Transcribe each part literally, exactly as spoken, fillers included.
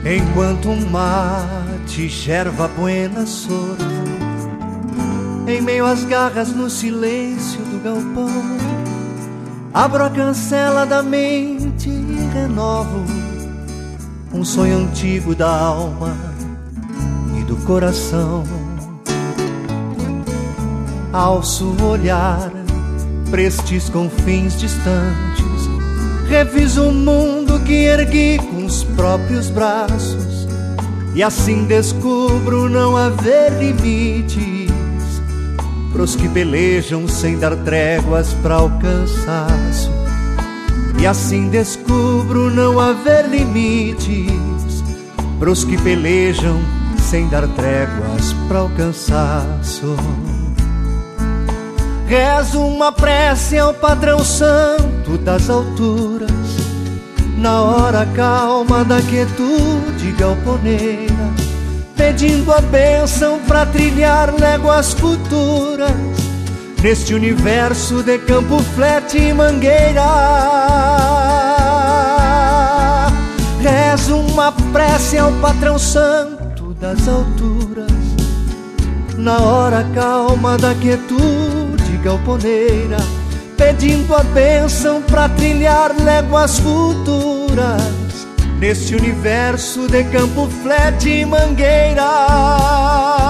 Enquanto um mate, erva buena sorvo, em meio às garras no silêncio do galpão, abro a cancela da mente e renovo um sonho antigo da alma e do coração. Alço o olhar pra estes confins distantes, reviso o mundo que ergui com os próprios braços, e assim descubro não haver limites pros que pelejam sem dar tréguas pra o cansaço. E assim descubro não haver limites pros que pelejam sem dar tréguas pra o cansaço. Rezo uma prece ao patrão santo das alturas, na hora calma da quietude galponeira, pedindo a bênção pra trilhar léguas futuras neste universo de campo, flete e mangueira. Rezo uma prece ao patrão santo das alturas, na hora calma da quietude galponeira, pedindo a bênção pra trilhar léguas futuras neste universo de campo, flete e mangueira.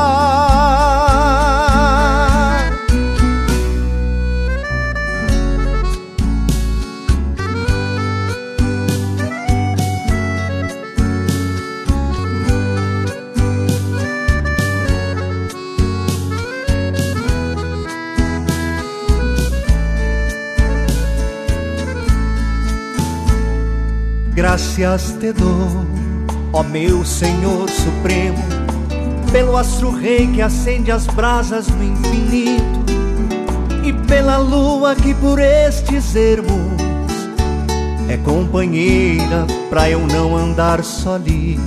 Graças te dou, ó meu Senhor Supremo, pelo astro-rei que acende as brasas no infinito, e pela lua que por estes ermos é companheira pra eu não andar solito.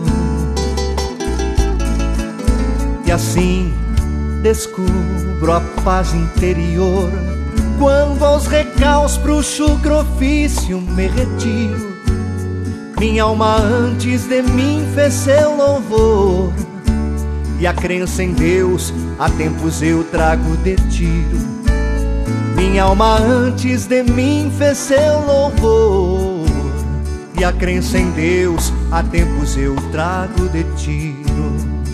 E assim descubro a paz interior, quando aos recaus pro chucro ofício me retiro. Minha alma antes de mim fez seu louvor, e a crença em Deus há tempos eu trago de tiro. Minha alma antes de mim fez seu louvor, e a crença em Deus há tempos eu trago de tiro.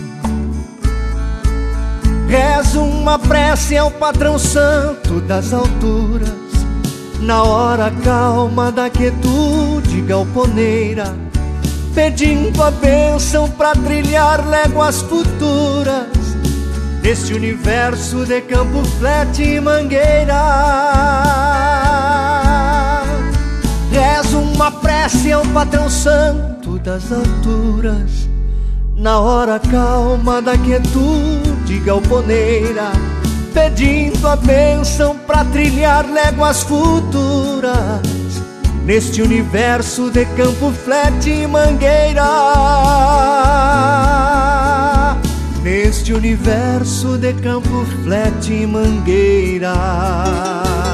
Rezo uma prece ao patrão santo das alturas, na hora calma da quietude galponeira, pedindo a bênção pra trilhar léguas futuras neste universo de campo, flete e mangueira. Rezo uma prece ao patrão santo das alturas, na hora calma da quietude galponeira, pedindo a bênção pra trilhar léguas futuras neste universo de campo, flete e mangueira. Neste universo de campo, flete e mangueira.